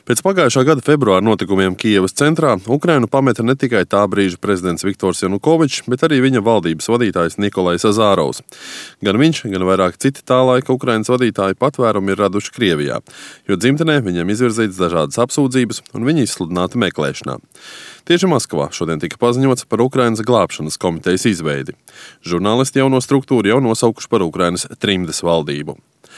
Pēc pagājušā gada februāra notikumiem Kijevas centrā Ukrainu pameta ne tikai tā brīža prezidents Viktors Janukovičs, bet arī viņa valdības vadītājs Nikolais Azarovs. Gan viņš, gan vairāk citi tā laika Ukrainas vadītāji patvērumu ir raduši Krievijā, jo dzimtenē viņiem izvirzītas dažādas apsūdzības un viņi izsludināti meklēšanā. Tieši Maskavā šodien tika paziņots par Ukrainas glābšanas komitejas izveidi. Žurnālisti jauno struktūru jau nosaukuši par Ukrainas trimdes valdību.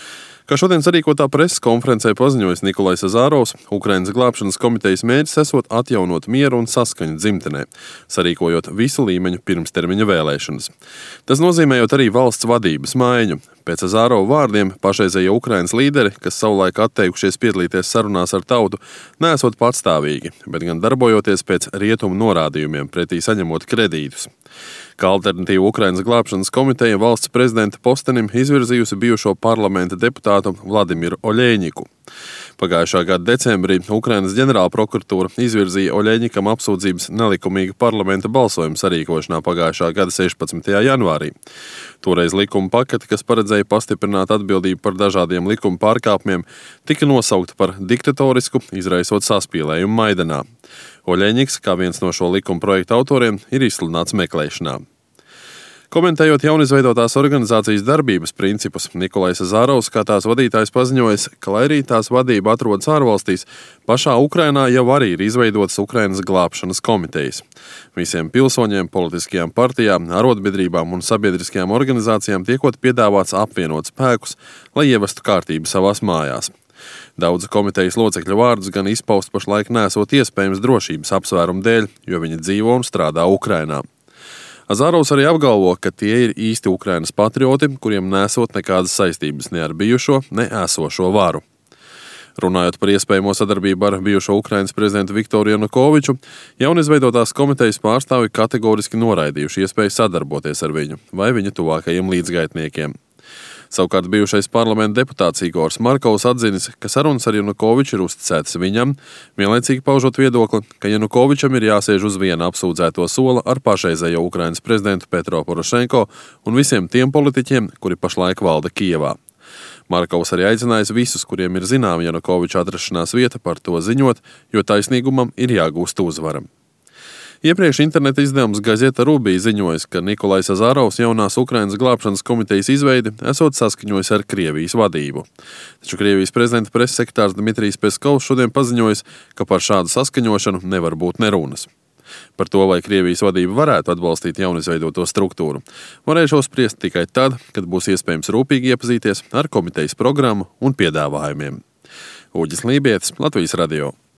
Kā šodien sarīkotā preses konferencē paziņojis Nikolais Azarovs, Ukrainas glābšanas komitejas mērķis esot atjaunot mieru un saskaņu dzimtenē, sarīkojot visu līmeņu pirmstermiņa vēlēšanas. Tas nozīmējot arī valsts vadības maiņu. Pēc Azarova vārdiem pašreizējie Ukrainas līderi, kas savulaik atteikušies piedalīties sarunās ar tautu, neesot patstāvīgi, bet gan darbojoties pēc rietumu norādījumiem, pretī saņemot kredītus. Kā alternatīvu Ukrainas glābšanas komiteja valsts prezidenta postenim izvirzījusi bijušo parlamenta deputātu Vladimiru Oļeņiku. Pagājušā gada decembrī Ukrainas ģenerāla prokuratūra izvirzīja Oļeņikam apsūdzības nelikumīga parlamenta balsojuma sarīkošanā pagājušā gada 16. janvārī. Toreiz likuma pakete, kas paredzēja pastiprināt atbildību par dažādiem likuma pārkāpumiem, tika nosaukta par diktatorisku, izraisot saspīlējumu Maidanā. Oļeņiks, kā viens no šo likuma projekta autoriem, ir izsludināts meklēšanā. Komentējot jaunizveidotās organizācijas darbības principus, Nikolais Azarovs kā tās vadītājs paziņojis, ka, lai arī tās vadība atrodas ārvalstīs, pašā Ukrainā jau arī ir izveidotas Ukrainas glābšanas komitejas. Visiem pilsoņiem, politiskajām partijām, arotbiedrībām un sabiedriskajām organizācijām tiekot piedāvāts apvienot spēkus, lai ievestu kārtību savās mājās. Daudzu komitejas locekļu vārdus gan izpaust pašlaik nesot iespējams drošības apsvērumu dēļ, jo viņi dzīvo un strādā Ukrainā. Azarovs arī apgalvo, ka tie ir īsti Ukrainas patrioti, kuriem nesot nekādas saistības ne ar bijušo, ne esošo varu. Runājot par iespējamo sadarbību ar bijušo Ukrainas prezidentu Viktoru Janukoviču, jaunizveidotās komitejas pārstāvi kategoriski noraidījuši iespēju sadarboties ar viņu vai viņa tuvākajiem līdzgaitniekiem. Savukārt bijušais parlamenta deputāts Igors Markovs atzinis, ka sarunas ar Janukoviču ir uzticētas viņam, vienlaicīgi paužot viedokli, ka Janukovičam ir jāsēž uz viena apsūdzēto sola ar pašreizējo Ukrainas prezidentu Petro Porošenko un visiem tiem politiķiem, kuri pašlaik valda Kijevā. Markovs arī aicinājis visus, kuriem ir zināma Janukoviča atrašanās vieta, par to ziņot, jo taisnīgumam ir jāgūst uzvara. Iepriekš interneta izdevums Gazeta Rubija ziņojis, ka Nikolais Azarovs jaunās Ukrainas glābšanas komitejas izveidi esot saskaņojis ar Krievijas vadību. Taču Krievijas prezidenta preses sekretārs Dmitrijs Peskovs šodien paziņojis, ka par šādu saskaņošanu nevar būt nerunas. Par to, vai Krievijas vadība varētu atbalstīt jaunizveidoto struktūru, varēšu spriest tikai tad, kad būs iespējams rūpīgi iepazīties ar komitejas programmu un piedāvājumiem. Uģis Lībietis, Latvijas radio.